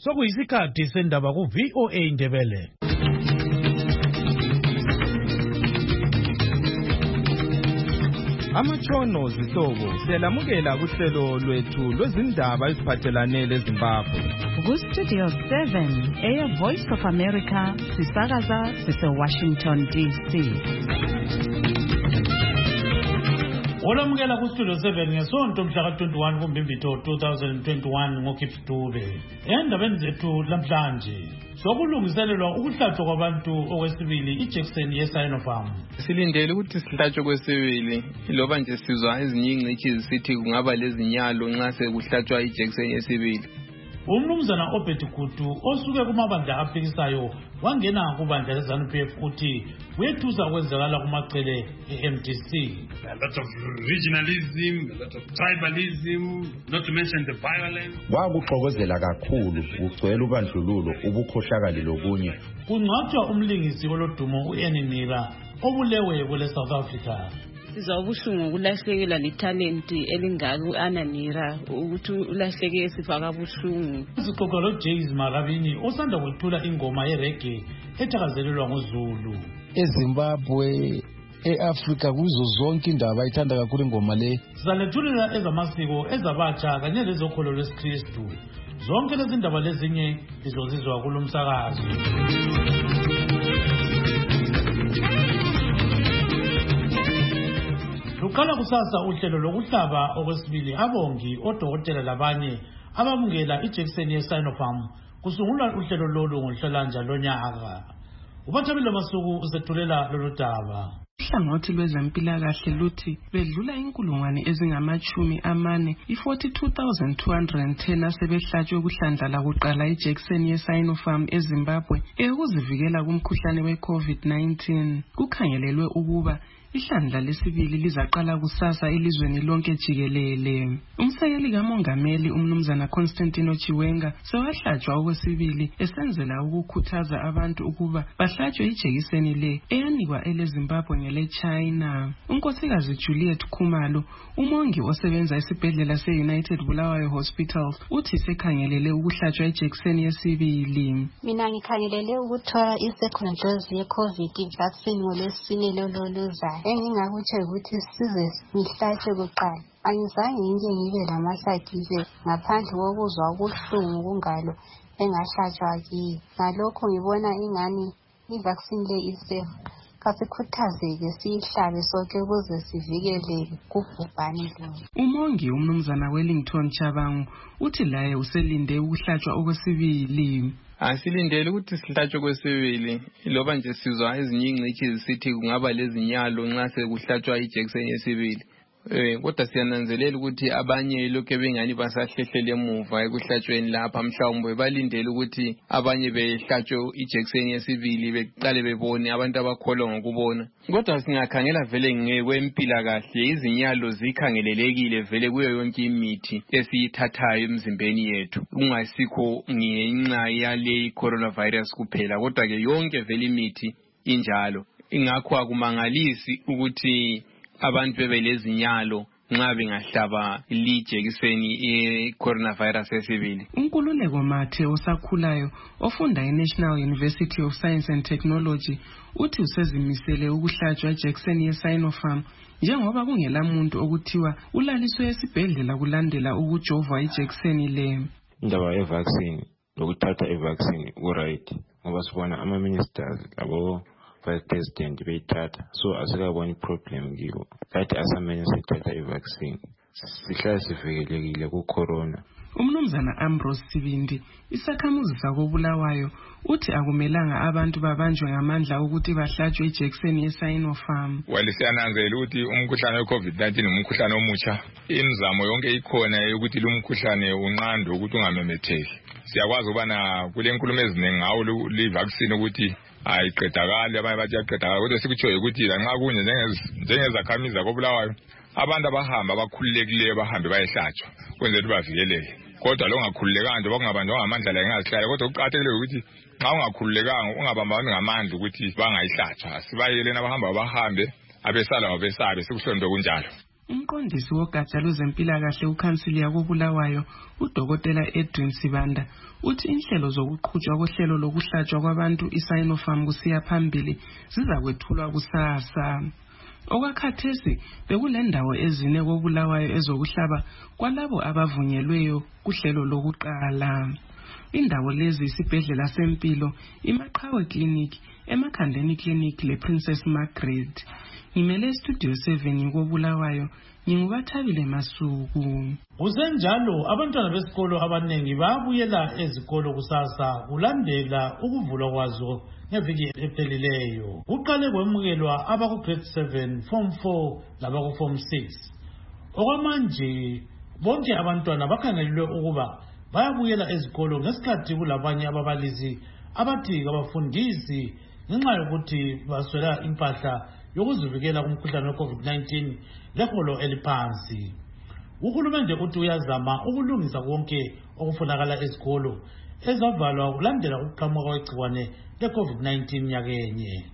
Sokuyisikhathi sendaba ku VOA Indebele. Amatshono zihlobo siyalamukela kuhlelo lwethu lwezindaba eziphathelane leZimbabwe. Ku-Studio 7 Air Voice of America sisakaza sise-Washington DC. Olamukela ku-Studio 7 ngesonto mhla ka-21 kuMbimbithi 2021 ngoKipstube. Endabeni zethu namhlanje sokulungiselelwa ukuhlatshwa kwabantu okwesibili ijekiseni ye-Sinopharm. Silindele ukuthi sihlatshwe kwesibili loba nje sizwa ezinye ingcitshi zisithi kungaba lezinyalo nxa sekuhlatshwa ijekiseni yesibili. Umnumzana Obed Gutu osuke kumabandla aphikisayo wangena kubandla leZANU-PF uthi wethusa kwenzakala kumacele e-MDC. A lot of regionalism, a lot of tribalism, not to mention the violence. Kwakuxokozela kakhulu kugcwele ubandlululo ubukhohlakali lokunye. Kungcwatshwa umlingisi olodumo u-Eninira obulewe kwele South Africa. Sizwa ubuhlungu ukulahlekelwa litalent elingaka u-Ananira ukuthi ulahleke esifaka ubuhlungu. Sixoxa lo-Jays Marabini osanda kwethula ingoma yereggae ethakazelelwa ngoZulu. eZimbabwe eAfrika kuzo zonke indaba ithanda kakhulu ingoma le. Sizalethulela ezamasiko ezabatsha kanye lezokholo lwesikristu. Zonke lezi ndaba lezinye lizozizwa kulo msakazo. Luqala kusasa uhlelo lokuhlaba okwesibili abongi odokotela labanye abamukela ijekiseni ye-Sinopharm kusungulwa uhlelo lolu ngohlolanja lonyaka. Ubathabile Masuku usethulela lolu daba. Uhlangothi lwezempilakahle luthi bedlula inkulungwane ezingama-40 i-42,210 asebehlatshwe kuhlandla kuqala ijekiseni ye-Sinopharm eZimbabwe ukuzivikela kumkhuhlane we-COVID-19. Kukhangelelwe ukuba ihlandla lesibili lizaqala kusasa elizweni lonke jikelele. Umsekeli kamongameli umnumzana Constantino Chiwenga sewahlatshwa okwesibili esenzela ukukhuthaza abantu ukuba bahlatshwe ijekiseni le eyanikwa eleZimbabwe ngele-China. Unkosikazi Juliet Khumalo, umongi osebenza esibhedlela se-United Bulawayo Hospital, uthi sekhangelele ukuhlatshwa ijekiseni yesibili. Mina ngikhangelele ukuthola i-second dose ye-COVID vaccine ngolwesine loluzayo. Engingakutsho ukuthi size ngihlatshwe kuqala. Angizange ngibe lamasayidifekthi ngaphandle kokuzwa ubuhlungu kungalo engahlatshwa kiyo. Ngalokho ngibona ingani i-vaccine le isafe. Kasikhuthazeke siyihlabe sonke ukuze sivikeleke kubhubhane lo. Umongi umnumzana Wellington Chabangu uthi laye uselinde ukuhlatshwa okwesibili. Asilindele ukuthi sihlatshwe kwesibili loba nje sizwa ezinye ingcitshi zisithi kungaba lezinyalo nxa sekuhlatshwa ijekiseni yesibili. Kodwa siyananzelela ukuthi abanye lokho bengani basahlehlele emuva ekuhlatshweni lapha mhlawumbe balindele ukuthi abanye behlatshwe ijekiseni yesibili beqale bebone abantu abakholwa ngokubona. Kodwa singakhangela vele ngekwempilakahle izinyalo zikhangelelekile vele kuyo yonke imithi esiyithathayo emzimbeni yethu. Kungasikho ngenxa yale coronavirus kuphela kodwa ke yonke vele imithi injalo. Ingakho akumangalisi ukuthi abantu bebelezinyalo nxa bengahlaba lijekiseni i-coronavirus esibili. Unkululeko Mathe osakhulayo ofunda e-National University of Science and Technology uthi usezimisele ukuhlatshwa ijekiseni ye-Sinopharm njengoba kungela muntu okuthiwa ulaliswe esibhedlela kulandela ukujovwa ijekiseni le. Indaba ye-vaccine lokuthatha i-vaccine ku-right ngoba sibona ama-ministers labo Vice President beyithatha so asikaboni problem kiyo that asamene sithatha i-vaccine sihlala sivikelekile ku-corona. Umnumzana Ambrose Sibindi isakhamuzi sakobulawayo uthi akumelanga abantu babanjwe ngamandla ukuthi bahlatshwe ijekiseni ye-Sinopharm. Siyananzela ukuthi umkhuhlane we-COVID-19 umkhuhlane omutsha. Imizamo yonke ikhona ukuthi lo mkhuhlane unqandwe ukuthi ungamemetheki. Siyakwazi ukubana kule nkulumo eziningi ngawo le-vaccine ukuthi ayiqedakali abanye bathi yaqedakala kodwa sikutshoyo ukuthi lanxa kunye njengezakhamizi zakobulawayo abantu abahamba abakhululekileyo bahambe bayehlatshwa kwenzela bavikeleke. Kodwa lo ngakhululekanga nje bakungabanjwa ngamandla la engazihlala kodwa kuqakathekile ukuthi nxa ungakhululekanga ungabambani ngamandla ukuthi bangayihlatshwa. Sibayeleni abahamba bahambe abesala babesabe sikuhlonde kunjalo. Umqondisi wogatsha lwezempilakahle ukhansili koBulawayo uDokotela Edwin Sibanda uthi inhlelo zokuqhutshwa kohlelo lokuhlatshwa kwabantu iSinopharm kusiya phambili zizakwethulwa kusasa. Okwakhathesi bekulendawo ezine koBulawayo ezokuhlaba kwalabo abavunyelweyo kuhlelo lokuqala. Indawo lezi isibhedlela sempilo, iMaqhawe Clinic, eMakhandeni Clinic lePrincess Margaret. Ngimele Studio 7 koBulawayo, nginguBathabile Masuku. Kusenjalo abantwana besikolo abanengi babuyela ezikolo kusasa kulandela ukuvulwa kwazo ngeviki ephelileyo. Kuqale kwemukelwa abaku grade 7, form 4 labaku form 6. Okwamanje bonke abantwana bakhangelelwe ukuba bayabuyela ezikolo ngesikhathi kulabanye ababalisi abathi abafundisi ngenxa yokuthi baswela impahla yokuzivikela kumkhuhlane we-COVID-19 leholo eliphansi. Uhulumende uthi uyazama ukulungisa konke okufunakala ezikolo ezavalwa kulandela ukuqhamuka kwegciwane le-COVID-19 nyakenye.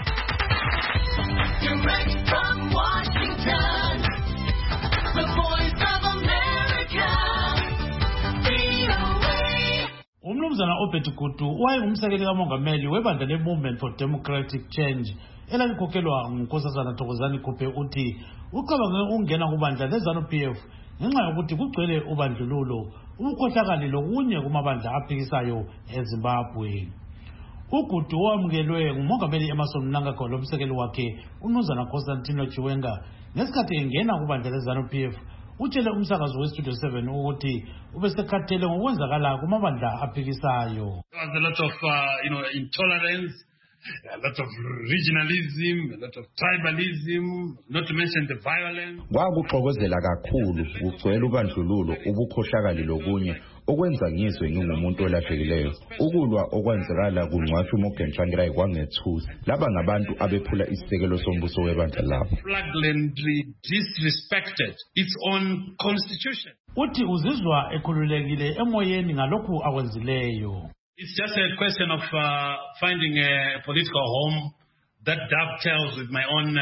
Umnumzana Obed Gutu wayengumsekeli kamongameli webandla le-Movement for Democratic Change elalikhokhelwa nguNkosazana Thokozani Kupe uthi ucabange ukungena kubandla le-ZANU-PF ngenxa yokuthi kugcwele ubandlululo, ubukhohlakali lokunye kumabandla aphikisayo eZimbabwe. uGudu wamukelwe ngumongameli Emmerson Mnangagwa lomsekeli wakhe uMnumzana Constantino Chiwenga ngesikhathi engena kubandla le-ZANU-PF. Utshele umsakazo weStudio 7 ukuthi ubesekhathele ngokwenzakala kumabandla aphikisayo. There was a lot of intolerance, a lot of regionalism, a lot of tribalism, not to mention the violence. Kwakuxokozela kakhulu, kugcwele ubandlululo, ubukhohlakali lokunye okwenza ngizwe ngingumuntu olahlekileyo. Ukulwa okwenzakala kungcwatshwa uMorgan Tsvangirai kwangethusi. Laba ngabantu abephula isisekelo sombuso webandla labo. Flagrantly disrespected its own constitution. Uthi uzizwa ekhululekile emoyeni ngalokhu akwenzileyo. It's just a question of finding a political home that dovetails with my own,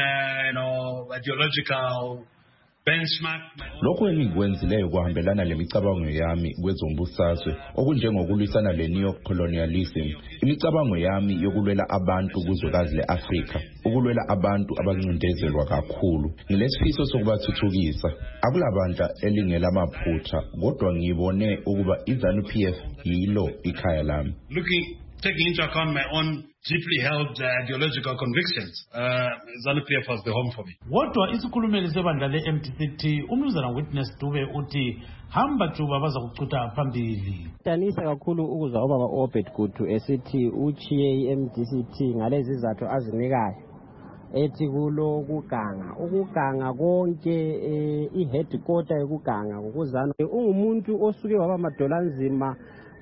ideological benchmark. Lokho engikwenzileyo kuhambelana lemicabango yami kwezombusazwe okunjengokulwisana le-neo-colonialism, imicabango yami yokulwela abantu kuzwekazi le-Afrika, ukulwela abantu abancindezelwa kakhulu. Ngilesifiso sokubathuthukisa. Akulabandla elingelamaphutha, kodwa ngibone ukuba iZANU-PF yilo ikhaya lami. Taking into account my own deeply held ideological convictions, ZANU-PF was the home for me. Kodwa isikhulumeli sebandla le-MTCT uMnumzana Witness Dube uthi hamba juba baza kuchutha phambili. Danisa kakhulu ukuzwa ubaba Obed Gutu esithi uchiye i-MTCT ngalezi izathu azinikayo. Ethi kulo ukuganga konke i-headquarter yokuganga ukuzana ungumuntu osuke waba madolanzima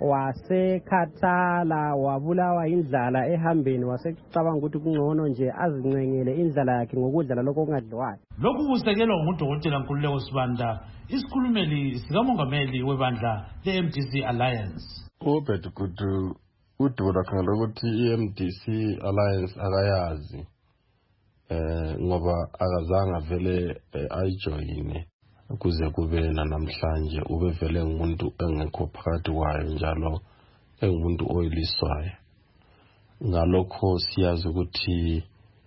wasekhathala wabulawa indlala ehambeni wasecabanga ukuthi kungcono nje azincengele indlala yakhe ngokudlala lokho okungadliwayo. Lokhu kusekelwa nguDokotela Nkululeko Sibanda, isikhulumeli sikamongameli webandla le-MDC Alliance. Obed Gutu udubula khangela ukuthi i-MDC Alliance akayazi ngoba akazange vele ayijoyine kuze kube namhlanje ubevele ngumuntu engekho phakathi kwayo njalo engumuntu oyiliswayo. Ngalokho siyazi ukuthi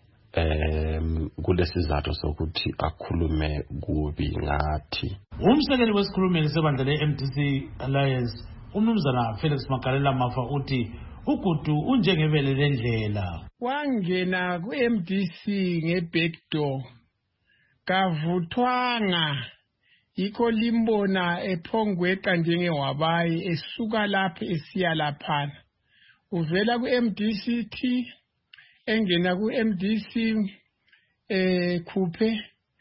kulesizathu sokuthi akhulume kubi ngathi. Umsekeli wesikhulumeli sebandla le-MDC Alliance uMnumzana Felix Magalela Mafa uthi uGutu unjengebele lendlela. Wangena ku-MDC ngebackdoor kavuthwanga yikho limbona ephongweqa njengewabayi esuka lapho esiya laphana. Uvela ku-MDCT engena ku-MDC khuphe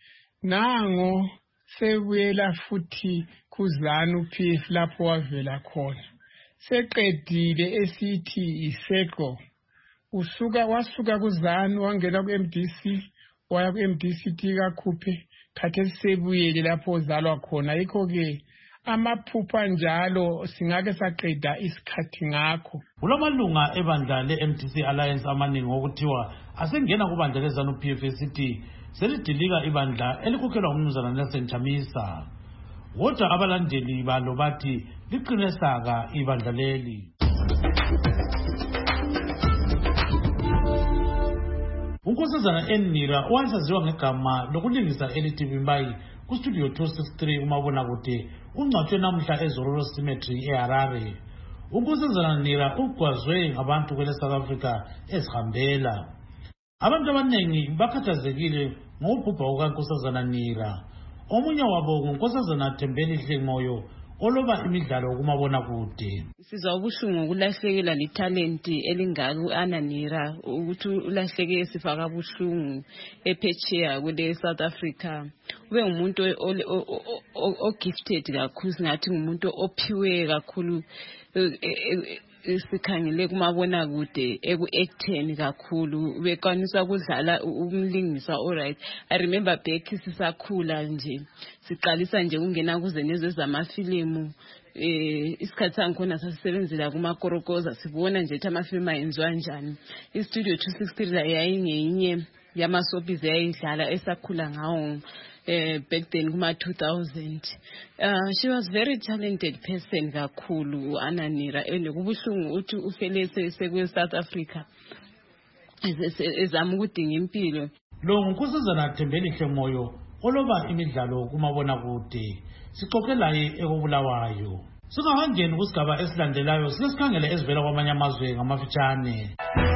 nango sebuyela futhi kuZANU-PF lapho wavela khona. Seqedile esithi iseko wasuka kuZANU wangena ku-MDC waya ku-MDCT kakhuphe khathesi sebuyele lapho ozalwa khona. Yikho-ke amaphupha njalo singake saqeda isikhathi ngakho. Kulamalunga ebandla le-MDC Alliance amaningi okuthiwa asengena kubandla le-ZANU-PF esithi selidilika ibandla elikhokhelwa umnumzana Nelson Chamisa. Kodwa abalandeli balo bathi liqine saka ibandla leli. Unkosazana Enira owayesaziwa ngegama lokulingisa elithi Bimbayi kustudio 263 kumabonakude ungcwatshwe namuhla eZororo Cemetery eHarare. Unkosazana Nira ugwazwe ngabantu kwele South Africa ezihambela. Abantu abanengi bakhathazekile ngokubhubha kukaNkosazana Nira. Omunye wabo nguNkosazana Thembelihle Moyo oloba imidlalo kumabonakude. Sizwa ubuhlungu ngokulahlekelwa litalent elingaka Ananira ukuthi ulahleke esifaka ubuhlungu ephetsheya kule South Africa. Ube umuntu o-gifted kakhulu, singathi ngumuntu ophiwe kakhulu sikhangele kumabonakude eku-acting kakhulu. Bekwanisa ukudlala umlingisa alright. I remember back sisakhula nje siqalisa nje ungena kuze nezo zamafilimu isikhathi sangikhona sasisebenzela kumakorokoza sibona nje ukuthi amafilimu ayenziwa njani. Istudio 263 yayingenye yamasoapis yayidlala esakhula ngawo back then kuma 2000. She was very talented person kakhulu Ananira, kubuhlungu uthi ufele sekwe South Africa ezama ukudinga impilo. Lo nguNkosazana Thembelihle Moyo oloba imidlalo kumabonakude. Sixoxe laye ekubulawayo. Singakangeni kusigaba esilandelayo sesikhangela ezivela kwamanye amazwe ngamafitshane.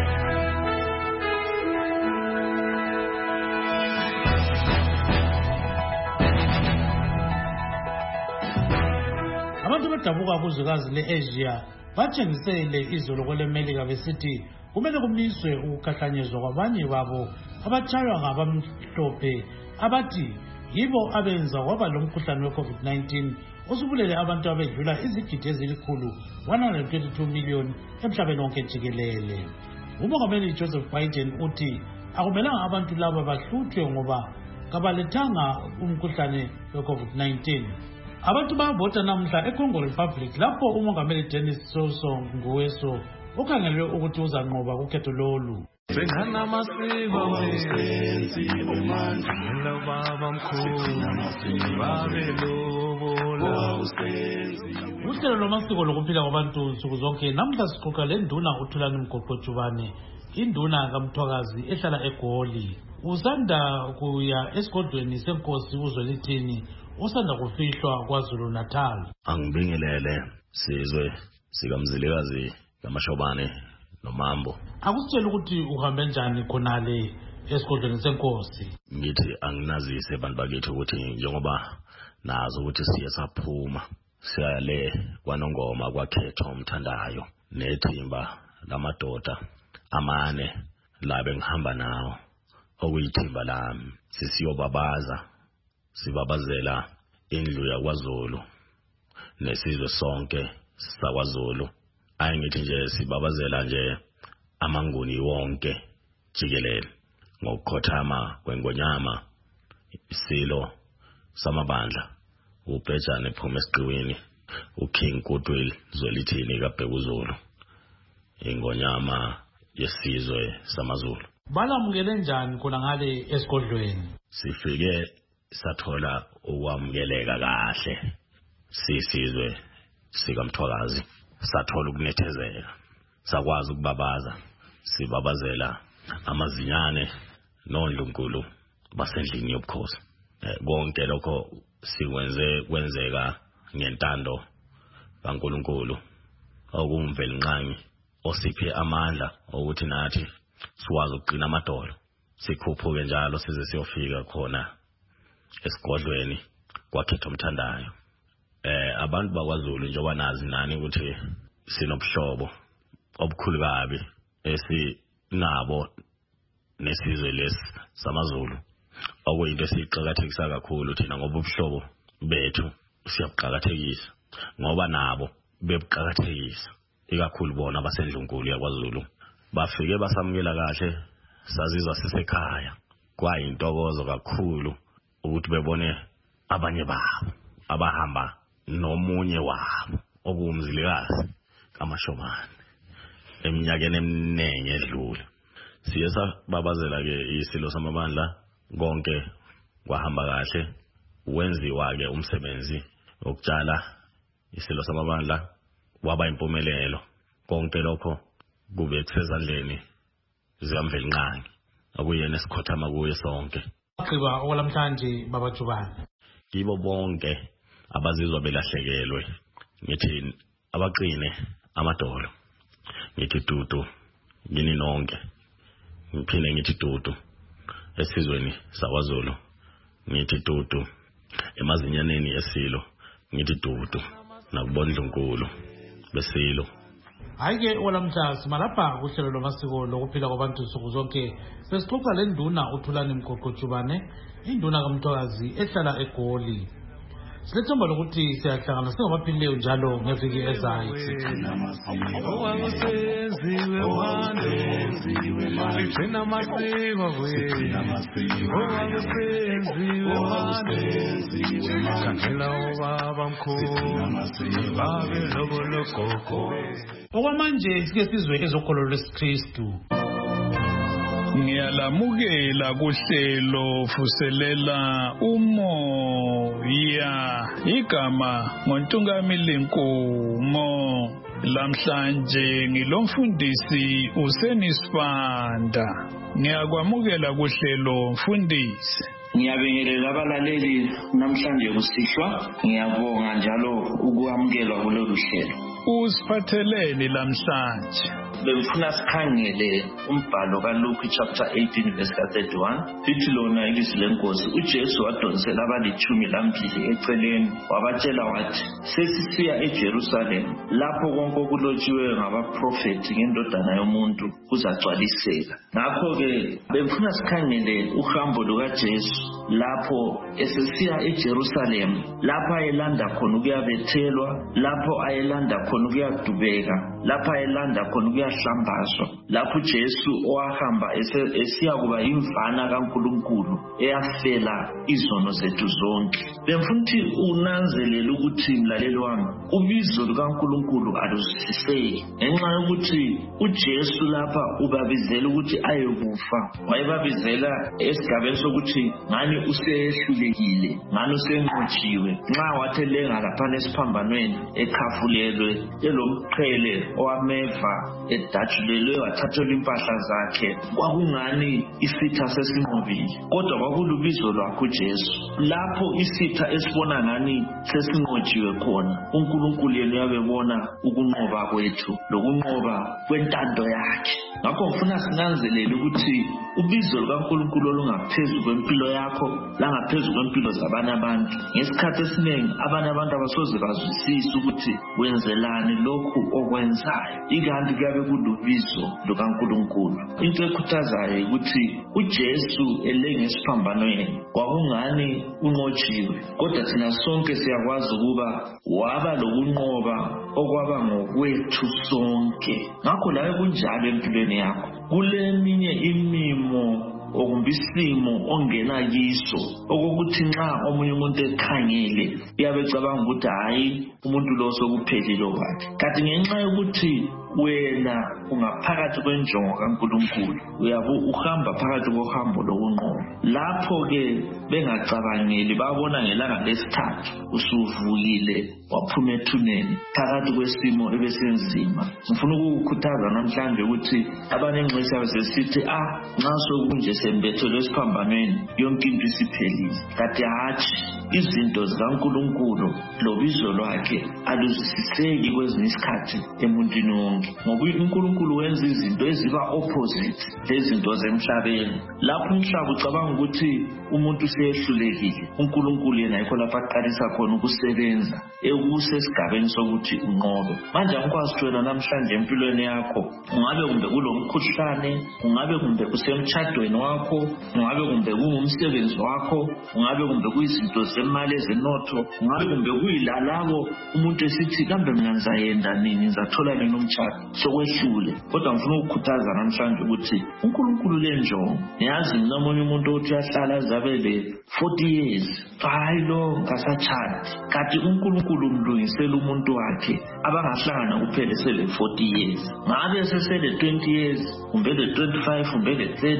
Abantu badabuka kuzwekazi le-Asia batshengisele izolo kweleMelika besithi kumele kumiswe ukukhahlanyezwa kwabanye babo abatshaywa ngabamhlophe abathi yibo abenza kwaba lo mkhuhlane we-COVID-19 osubulele abantu abedlula izigidi ezilikhulu 122 million emhlabeni wonke jikelele. Umongameli Joseph Biden uthi akumelanga abantu laba bahluthwe ngoba kabalethanga umkhuhlane we-COVID-19. Abantu bayavota namuhla eCongo Republic lapho umongameli Denis Sassou Nguesso ukhangelwe ukuthi uzanqoba kukhetho lolu. Uhlelo lomasiko lokuphila kwabantu nsuku zonke namuhla sixoxa lenduna uThulani Mgoqojubane, induna kaMthwakazi ehlala eGoli. Usanda kuya esigodlweni senkosi uZwelithini osanda kufihlwa kwaZulu Natal. Angibingelele sizwe sikaMzilikazi kaMashobane noMambo. Akusitshela ukuthi uhambe njani khonale esigodlweni senkosi. Ngithi anginazise abantu bakithi ukuthi njengoba nazo ukuthi siye saphuma siya le kwaNongoma kwakhetho umthandayo nethimba lamadoda amane labe ngihamba nawo okuyithimba lami sisiyobabaza sibabazela indlu yakwaZulu nesizwe sonke sakwaZulu. Ayingithi nje sibabazela nje amanguni wonke jikelele ngokukhothama kweNgonyama isilo samabandla uBhejane Phuma Esiqiwini uKing Goodwill Zwelithini kaBhekuzulu iNgonyama yesizwe samaZulu. Balamukele njani khona ngale esigodlweni? Sifike sathola ukwamukeleka kahle sisizwe sikaMthwakazi, sathola ukunethezeka, sakwazi ukubabaza sibabazela amazinyane noNdlunkulu basendlini yobukhosi. Konke lokho sikwenze kwenzeka ngentando kaNkulunkulu okumvelinqangi osiphe amandla ukuthi nathi sikwazi ukuqina amadolo sikhuphuke njalo size siyofika khona esigodlweni kwakhetho umthandayo. Abantu bakwaZulu njengoba nazi nani ukuthi sinobuhlobo obukhulu kabi esinabo nesizwe lesi samaZulu, okuyinto esiqhakathekisa kakhulu thina ngoba ubuhlobo bethu siyabuqhakathekisa ngoba nabo bebuqhakathekisa, ikakhulu bona abasendlunkulu yakwaZulu bafike basamukela kahle, sazizwa sisekhaya. Kwayintokozo kakhulu ukuthi bebone abanye babo abahamba nomunye wabo okuMzilikazi kaMashobane eminyakeni eminingi edlule. Siye sababazela ke isilo samabandla konke kwahamba kahle wenziwa ke umsebenzi okutshala isilo samabandla waba impumelelo konke lokho kube kusezandleni zikaMveli Nqangi akuyena esikhothama kuye sonke. Aqhiba okwalamhlanje Baba Jubane. Kibo bonke abazizwa belahlekelwe ngithi abaqine amadolo ngithi dudu yini nonke ngiphinde ngithi dudu esizweni saKwaZulu ngithi dudu emazinyaneni esilo ngithi dudu nakubondlunkulu besilo. Hayike olamhla simalapha kuhlelo lwamasiko lokuphila kwabantu nsuku zonke sesixoxa le nduna uThulani Mgoqo Jubane induna kaMthokazi ehlala eGoli. Silethemba lokuthi siyahlangana singabaphilileyo njalo ngeviki ezayo. Okwamanje sike sizwe ezokholo lwesikristu. Ngiyalamukela kuhlelo vuselela umoya igama ngoNtungamili Nkumo. Lamhlanje ngilomfundisi uSenisibanda. Ngiyakwamukela kuhlelo mfundisi. Ngiyabingelela abalaleli namhlanje kusihlwa ngiyabonga njalo ukwamukelwa kulolu hlelo. Usiphatheleni lamhlanje? Bengifuna sikhangele umbhalo kaLuke chapter 18 verse 31 lithi lona ilizwi lenkosi uJesu wadonsela abalitshumi lambili eceleni wabatshela wathi sesisiya eJerusalem lapho konke okulotshiweyo ngabaprofeti ngendodana yomuntu kuzagcwaliseka. Ngakho-ke bengifuna sikhangele uhambo lukaJesu lapho esesiya eJerusalem lapho ayelanda khona ukuyabethelwa, lapho ayelanda khona ukuyadubeka, lapho ayelanda khona ukuyahlambazwa, lapho Jesu owahamba esiya kuba imvana kaNkulunkulu eyafela izono zethu zonke. Bengifuna ukuthi unanzelele ukuthi mlaleli wami ubizo lukaNkulunkulu aluzwisiseki ngenxa yokuthi uJesu lapha ubabizela ukuthi ayekufa. Wayebabizela esigabeni sokuthi ngani usehlulekile, ngani usenqotshiwe. Nxa wathelenga laphana esiphambanweni ekhafulelwe elomqhele owameva edatshulelwe wathathelwa impahla zakhe, kwakungani isitha sesinqobile, kodwa kwakulubizo lwakhe uJesu. Lapho isitha esibona ngani sesinqotshiwe khona, uNkulunkulu yena uyabebona ukunqoba kwethu lokunqoba kwentando yakhe. Ngakho ngifuna sinanzelele ukuthi ubizo lukaNkulunkulu olungaphezu kwempilo yakho langaphezu kwempilo zabanye abantu. Ngesikhathi esiningi abanye abantu abasoze bazwisise ukuthi wenzelani lokhu okwenzayo, ikanti kuyabe kulubizo lukaNkulunkulu. Into ekhuthazayo ukuthi uJesu elengesiphambano kwakungani unqotshiwe, kodwa thina sonke siyakwazi ukuba waba lokunqoba okwaba ngokwethu sonke. Ngakho lawe kunjalo empilweni yakho, kuleminye imimo okumbe isimo ongena kiso okokuthi nxa omunye umuntu ekhangele uyabe ecabanga ukuthi hayi umuntu lo sokuphelile kwakhe, kanti ngenxa yokuthi wena ungaphakathi kwenjongo kaNkulunkulu uyabe uhamba phakathi kohambo lokunqoba. Lapho-ke bengacabangeli babona ngelanga lesithathu usuvukile waphuma ethuneni phakathi kwesimo ebesenzima. Ngifuna ukukukhuthaza namhlanje ukuthi abanenxesa besesithi nxa sokunje sembethelwe esiphambanweni yonke into isiphelile. Kanti hatshi, izinto zikaNkulunkulu lobizo lwakhe aluzwisiseki kwezinye isikhathi emuntwini wonke, ngoba uNkulunkulu wenza izinto eziba opposite lezinto zemhlabeni. Lapho umhlaba ucabanga ukuthi umuntu usehlulekile, uNkulunkulu yena yikho lapho aqalisa khona ukusebenza ekusesigabeni sokuthi unqobe. Manje angikwazi wena namhlanje empilweni yakho, ungabe kumbe kulomkhuhlane, ungabe kumbe usemtshadweni wakho, ungabe kumbe kungumsebenzi wakho, ungabe kumbe kuyizinto zemali ezenotho, ungabe kumbe kuyilalabo umuntu esithi kambe mina ngizayenda nini, ngizathola nini umtshado, sokwehlule. Kodwa ngifuna ukukhuthaza namhlanje ukuthi uNkulunkulu lenjongo. Niyazi nomunye umuntu othi uyahlala zabele 40 years hayi lo ngasatshadi, kanti uNkulunkulu umlungisela umuntu wakhe abangahlangana kuphela sele 40 years. Ngabe sesele 20 years, kumbe le 25, kumbe le 30,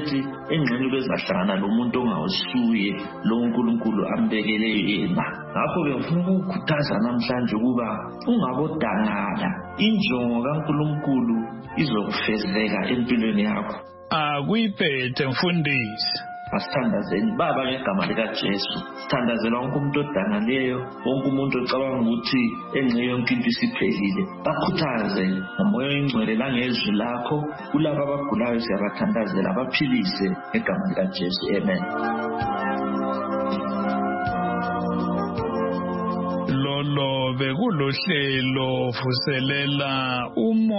engxenye bezahlangana lomuntu ongawusuye lo uNkulunkulu ambekele yena. Ngakho-ke ngifuna ukukhuthaza namhlanje ukuba ungabodangala, injongo kaNkulunkulu izokufezeka empilweni yakho. Akuyiphethe mfundisi. Asithandazeni Baba ngegama likaJesu. Sithandazela wonke umuntu odangaleyo, wonke umuntu ocabanga ukuthi engxe yonke into isiphelile. Bakhuthaze ngomoya oyingcwele langezwi lakho. Kulabo abagulayo siyabathandazela, baphilise ngegama likaJesu. Amen. Lolo bekulohlelo vuselela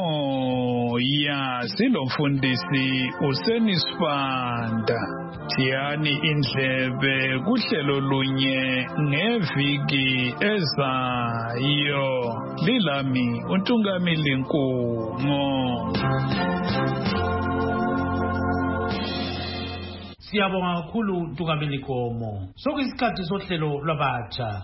umoya silomfundisi uSenisibanda. Thiyani indlebe kuhlelo lunye ngeviki ezayo. Lilami uNtungamili Nkumo. Siyabonga kakhulu Ntungamili Nkomo. Sokuyisikhathi sohlelo lwabatsha.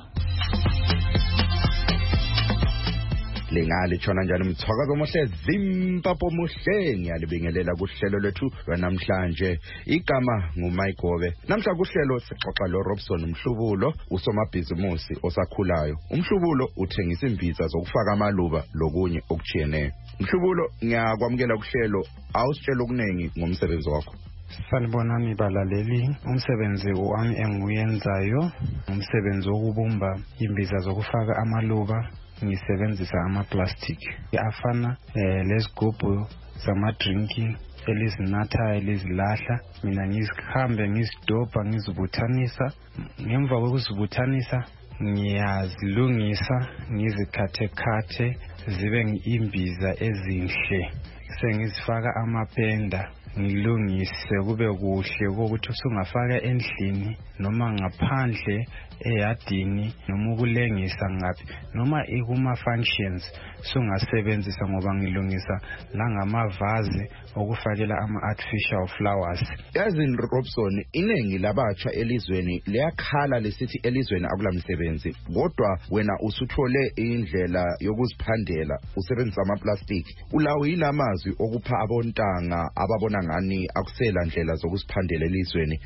Lengale tshona njalo mthwakazo omuhle Zimbabwe muhle ngiyalibingelela kuhlelo lwethu lwanamhlanje. Igama nguMike Gobe. Namhla kuhlelo sixoxa lo Robson Mhlubulo, usomabhizimusi osakhulayo. Umhlubulo uthengisa imbiza zokufaka amaluba lokunye okujiyeneyo. Mhlubulo, ngiyakwamukela kuhlelo. Awusitshela okunengi ngomsebenzi wakho. Sanibonani balaleli, umsebenzi wami engiyenzayo umsebenzi wokubumba imbiza zokufaka amaluba. Ngisebenzisa amaplastic afana lesigubhu samadrinki elizinathayo lezilahla. Mina ngizihambe ngizidobha ngizibuthanisa. Ngemva kokuzibuthanisa ngiyazilungisa ngizikhathe zibe imbiza ezinhle. Sengizifaka amapenda ngilungise kube kuhle ukuthi usungafaka endlini noma ngaphandle eyadini noma ukulengisa ngaphi noma ikuma functions sungasebenzisa ngoba ngilungisa la ngamavazi okufakela ama artificial flowers. Yazini Robson, inengi labatsha elizweni liyakhala lesithi elizweni akulamsebenzi, kodwa wena usuthole indlela yokuziphandela usebenzisa amaplastic. Ulawo yini amazwi okupha abontanga ababona ngani akusela ndlela zokuziphandela elizweni?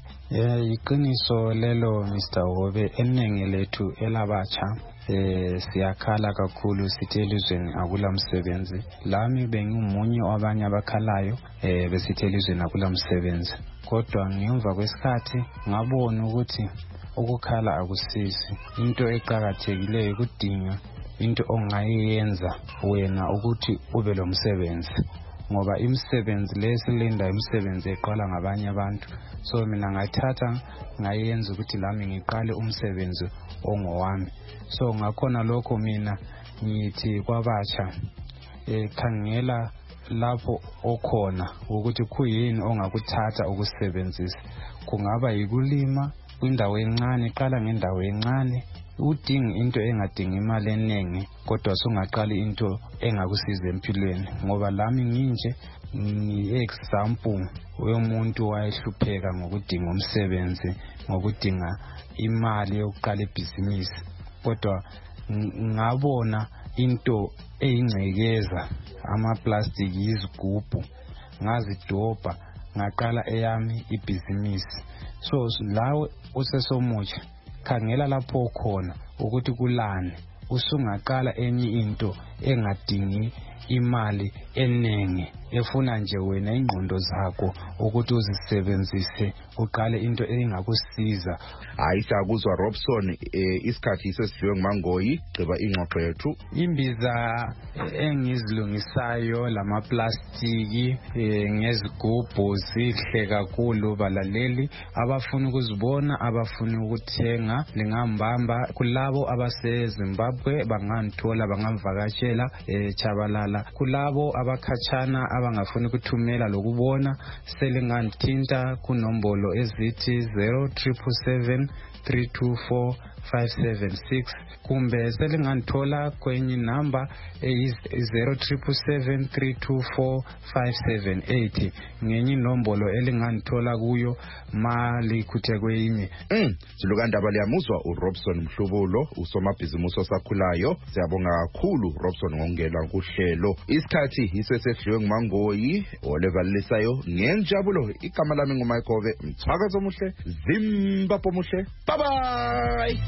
Iqiniso lelo Mr. Gobe, enengi lethu elabatsha siyakhala kakhulu sithi elizweni akulamsebenzi. Lami bengimunye wabanye abakhalayo besithi elizweni akulamsebenzi. Kodwa ngemva kwesikhathi ngabona ukuthi ukukhala akusisi. Into eqhakathekileyo kudinga into ongayenza wena ukuthi ube lomsebenzi. Ngoba imisebenzi lesilinda imisebenzi eqala ngabanye abantu. So mina ngayithatha ngayenza ukuthi lami ngiqale umsebenzi ongowami. So ngakhona lokho mina ngithi kwabatsha khangela lapho okhona ukuthi kuyini ongakuthatha ukusebenzisa. Kungaba yikulima kwindawo encane, qala ngendawo encane. Udinga into engadingi imali eningi kodwa sungaqali into engakusiza empilweni. Ngoba lami nginje example womuntu wayehlupheka ngokudinga umsebenzi, ngokudinga imali yokuqala ibhizinisi. Kodwa ngabona into eyingcekeza amaplastic izigubhu, ngazidobha ngaqala eyami ibhizinisi. So lawe usesomutsha khangela lapho khona ukuthi kulani usungaqala enye into engadingi imali eningi efuna nje wena ingqondo zakho ukuthi uzisebenzise uqale into engakusiza. Ayisakuzwa Robson, isikhathi sesifiwe nguMangoyi gqiba ingxoxo yethu. Imbiza engizilungisayo lamaplastiki ngezigubhu zihle kakhulu balaleli. Abafuna ukuzibona, abafuna ukuthenga lingambamba. Kulabo abaseZimbabwe banganthola, bangamvakatshela Chabalala. Kulabo abakhatshana abangafuni ukuthumela lokubona selinganthinta kunombolo ezithi 0777 324 576 kumbe selinganthola kwenye namba 0777324578 ngenye inombolo elinganthola kuyo malikhuthe kwenye. Silukandaba liyamuzwa uRobson Mhlubulo usomabhizimusi osakhulayo. Siyabonga kakhulu Robson ngongela kuhlelo. Isikhathi isesedliwe nguMangoyi olevalisayo ngenjabulo. Igama lami nguMayikhove Mthakazo muhle Zimbabwe muhle. Bye bye.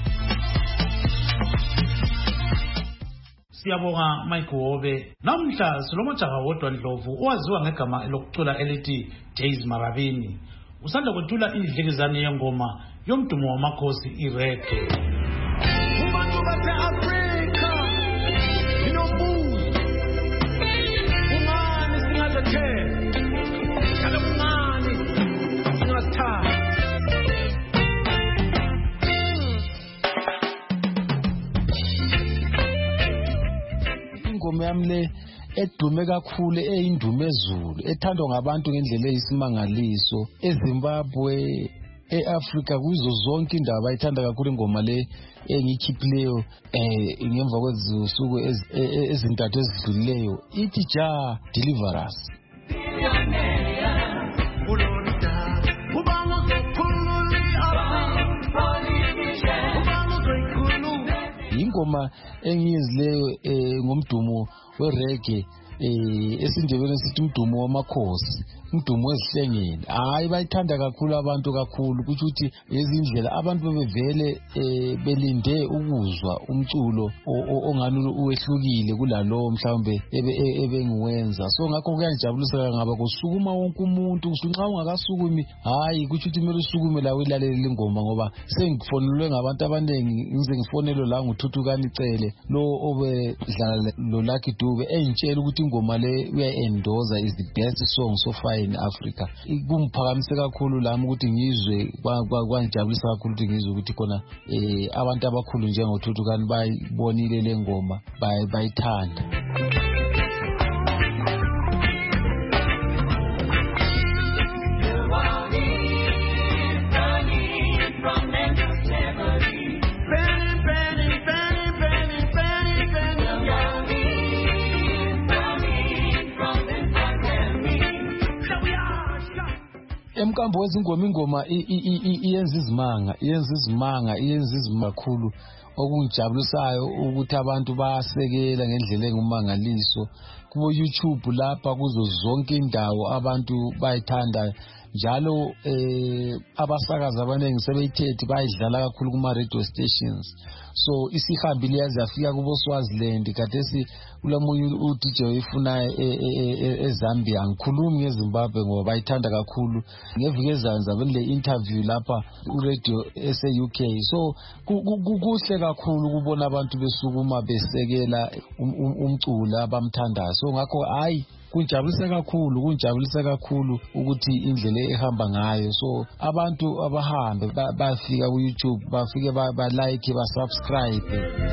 Siyabonga Mayikhove. Namhla silomajaha wodwa Ndlovu owaziwa ngegama lokucula elithi Days Marabini. Usanda kwethula indlekizane yengoma yomdumo wamakhosi ireggae. Ubantu base-Afrika inobuzo ungani singazathela njalo ungani singasithanda. Ingoma yami le edume kakhulu eyindume ezulu ethandwa ngabantu ngendlela eyisimangaliso eZimbabwe eAfrika kuzo zonke indaba ayithanda kakhulu ingoma le engikhiphileyo ngemva kwezinsuku ezintathu ezidlulileyo ithi ja deliver us. Ingoma engiyizileyo ngomdumo wereggae esindebeni sithi umdumo wamakhosi umdumo wezihlengeni. Hayi bayithanda kakhulu abantu kakhulu kusho ukuthi izindlela abantu bebevele belinde ukuzwa umculo ongani uwehlukile kulalo mhlawumbe ebengiwenza. So ngakho kuyangijabulisa ngaba kusukuma wonke umuntu nxa ungakasukumi hayi kusho ukuthi kumele usukume la uyilalele ingoma ngoba sengifonelwe ngabantu abaningi ngize ngifonelwe la nguThuthukani Cele lo obedlala lo Lucky Dube engitshela ukuthi ingoma le uyayendoza is the best song so far in Africa. Kumphakamise kakhulu lami ukuthi ngizwe kwangijabulisa kakhulu ukuthi ngizwe ukuthi khona abantu abakhulu njengoThuthukani bayibonile le ngoma bayithanda. Emkambo wezingoma ingoma iyenza izimanga kakhulu okungijabulisayo ukuthi abantu bayasekela ngendlela engumangaliso kubo YouTube lapha kuzo zonke indawo abantu bayithanda njalo abasakazi abaningi sebeyithethe bayidlala kakhulu kuma radio stations. So isihambile yaze yafika kubo Swaziland khathesi kulamunye uDJ oyifuna eZambia ngikhulumi ngeZimbabwe ngoba bayithanda kakhulu ngeviki ezanza benile interview lapha uradio ese-UK. So kuhle kakhulu kubona abantu besukuma besekela umculo abamthandayo. So ngakho hayi kunjabulisa kakhulu ukuthi indlela ehamba ngayo. So abantu abahambe bafika ku YouTube bafike ba like ba subscribe.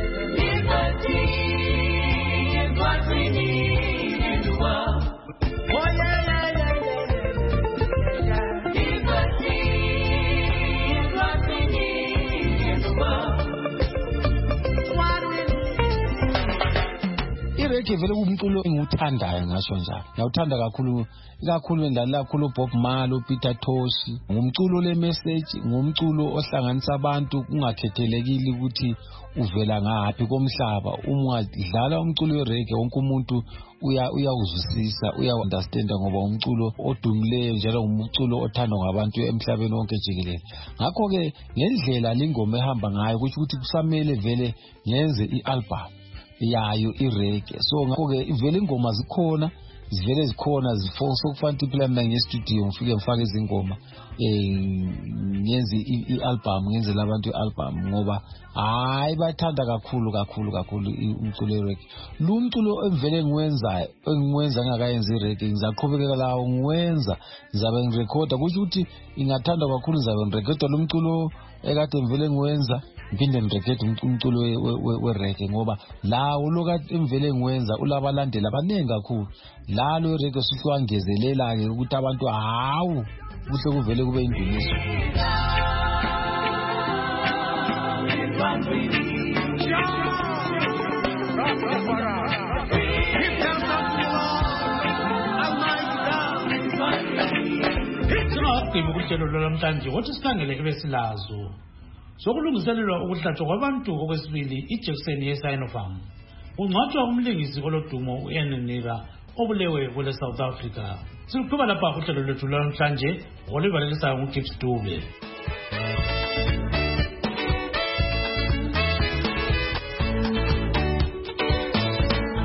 Ireggae vele kumculo engiwuthandayo ngasho njalo. Ngiyawuthanda kakhulu ndala kakhulu Bob Marley, Peter Tosh. Ngumculo le message, ngumculo ohlanganisa abantu kungakhethelekile ukuthi uvela ngaphi komhlaba. Uma udlala umculo wereggae wonke umuntu uyawuzwisisa, uyaunderstand ngoba umculo odumileyo njalo umculo othandwa ngabantu emhlabeni wonke jikelele. Ngakho ke ngendlela lingoma ehamba ngayo ukuthi kusamele vele ngenze ialbum yayo ireggae. So ngakho ke ivele ingoma zikhona sokufana impela mina ngestudio ngifike ngifake izingoma ngenze ialbum ngenzela abantu ialbum ngoba hayi bathanda kakhulu umculo wereggae. Lo umculo engivele engiwenza ngakayenza ireggae ngizaqhubekela lawo ngiwenza ngizabe ngirecorda kusho ukuthi ingathandwa kakhulu ngizabe ngirecorda lo mculo ekade ngivele ngiwenza ngipinde ngirecorda umculo wereggae ngoba lawo lokade engivele ngiwenza ulabalandela abaningi kakhulu. Lalo ireggae sihlwangezelela ke ukuthi abantu hawu kuhle kuvele kube indumiso. Singaqhubeka ukuhlelo lwamhlanje wathi sikhangele ebesilazo sokulungiselelwa ukuhlatshwa kwabantu okwesibili ijekiseni ye-Sinopharm. Ungcwatshwa umlingisi olodumo u-Eninika obulewe kwele South Africa. Siluqhuba lapha uhlelo lwethu lwamhlanje ngolibaleliswayo nguGibbs Dube.